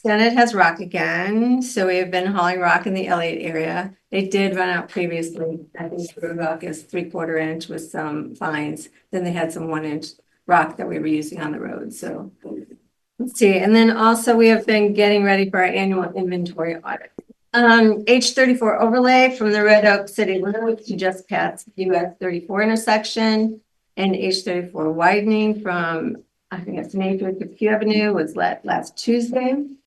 Senate has rock again, so we have been hauling rock in the Elliott area. They did run out previously, I think rock is 3/4 inch with some fines. Then they had some 1 inch rock that we were using on the road, so. Let's see, and then also we have been getting ready for our annual inventory audit. H34 overlay from the Red Oak City Limit to just past US 34 intersection. And H34 widening from, I think it's Main to Q Avenue was last Tuesday.